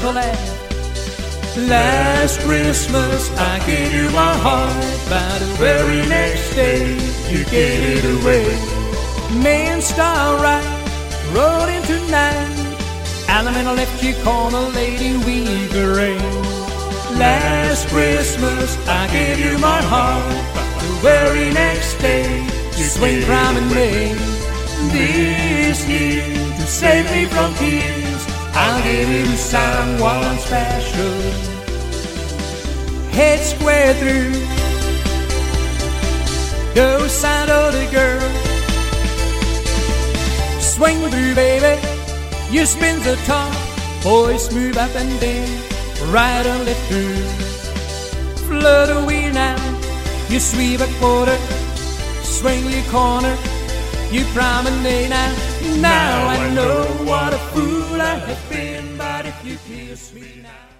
to laugh. Last Christmas I gave you my heart, but the very next day you gave it away. Main Starlight rode in tonight, Alameda left you corner, Lady Weaver. Last Christmas I gave you my heart, but the very next day you swing prime in May. This year, to save me from tears, I'll give you someone special. Head square through, go side of the girl. Swing through, baby, you spin the top. Boys move up and down, right and left through. Flood away now, you sweep a quarter. Swing your corner, you promenade now. Now I know what a fool I have been, but if you kiss me now.